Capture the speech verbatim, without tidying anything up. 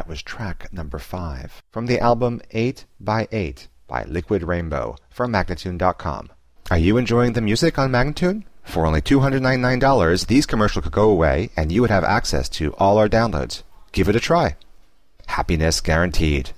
was track number five from the album eight by eight by Liquid Rainbow from Magnatune dot com. Are you enjoying the music on Magnatune? For only two hundred ninety-nine dollars, these commercials could go away and you would have access to all our downloads. Give it a try. Happiness guaranteed.